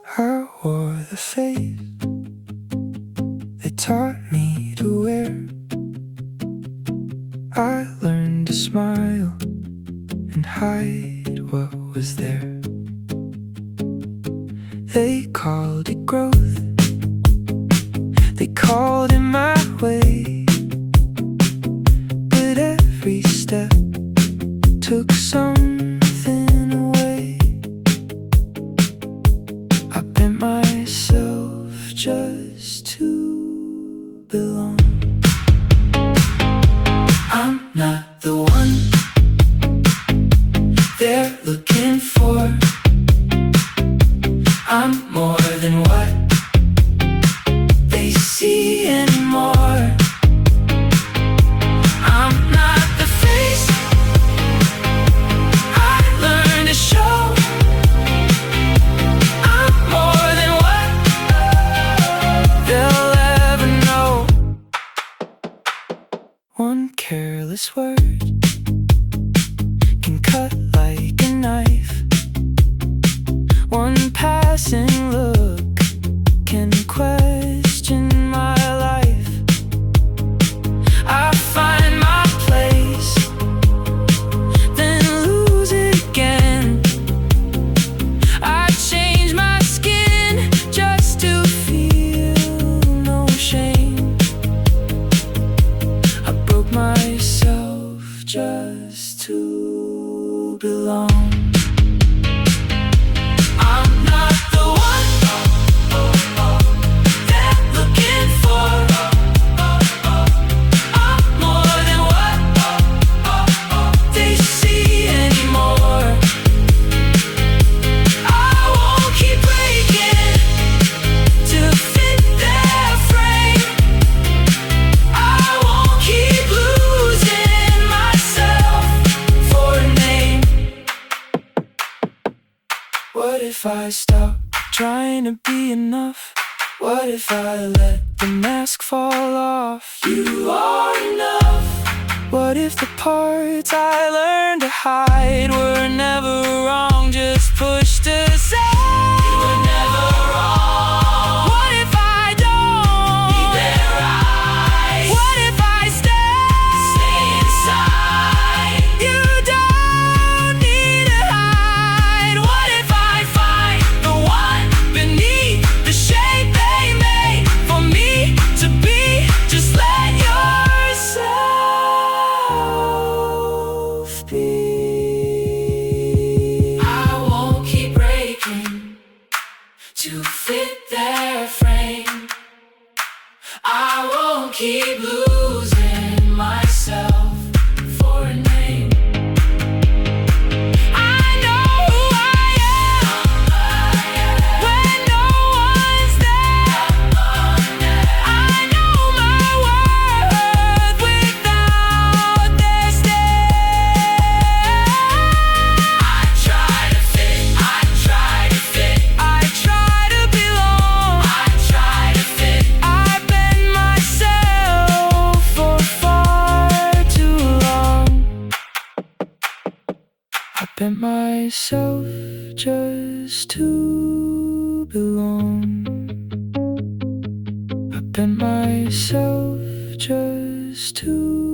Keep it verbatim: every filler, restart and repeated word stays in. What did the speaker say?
I wore the face they taught me to wear. I learned to smile and hide what was there. They called it growth, they called it my way, but every step took something away. I bent myself just to belong. I'm not the one they're looking for. I'm more than what they see anymore. I'm not the face I learned to show. I'm more than what they'll ever know. One careless word can cut like a knife. One passing look can question my life. I find my place, then lose it again. I change my skin just to feel no shame. I broke myself just to belong. What if I stop trying to be enough? What if I let the mask fall off? You are enough. What if the parts I learned to hide were never wrong, just pushed aside? You were never wrong. What if I don't need their eyes? What if I stay, stay inside? You don't need to hide. What if I find the one beneath the shade they made for me to be? Just let yourself be. I won't keep breaking to fit their frame. I won't keep losing myself for a name. I know who I am when no one's there. I know my worth without their stare. I try to fit, I try to fit, I try to belong, I try to fit. I've been myself for far too long. I bent myself just to belong. I bent myself just to